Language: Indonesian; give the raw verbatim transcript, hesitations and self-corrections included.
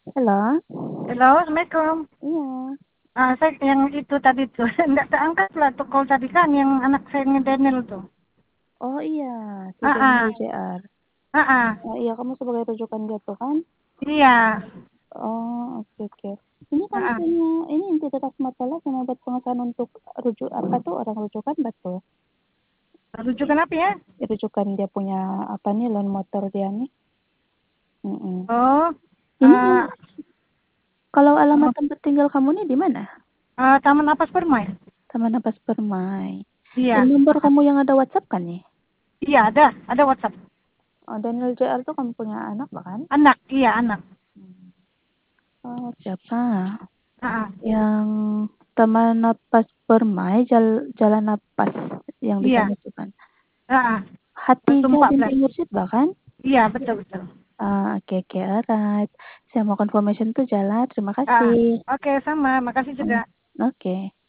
Halo? Halo, Assalamualaikum. Iya. Ah, saya yang itu tadi tuh, enggak terangkat lah tuh call tadi kan, yang anak saya yang Daniel tuh. Oh iya, si Ah, ah, Daniel J R. ah, ah. Oh iya, kamu sebagai rujukan dia tuh kan? Iya. Oh, oke oke. Ini Ah, kamu ah. punya ini identitas masalah sama buat pengesahan untuk rujuk apa tuh orang rujukan betul? Rujukan apa ya? Rujukan dia punya apa nih loan motor dia nih? Mm-mm. Oh, Ini ah, kalau alamat oh, tempat tinggal kamu nih di mana? ah, Taman Napas Permai. Taman Napas Permai. Iya. Ini nomor Ah, ah. kamu yang ada WhatsApp kan nih? Iya, ada, ada WhatsApp. Oh, Daniel J R tuh kamu punya anak bahkan? Anak, iya anak. Oh, siapa? Ah, ah. Yang Taman Napas Permai, Jal- Jalan Napas yang di Iya. sana tuh kan. Ah, ah. Satu Hatijah empat binti belas. Mursyid bahkan. Iya, betul betul. Ah, oke oke, alright. Saya mau confirmation tuh jalan. Terima Ah, kasih. ah. Oke, sama. Makasih juga. Hmm, oke.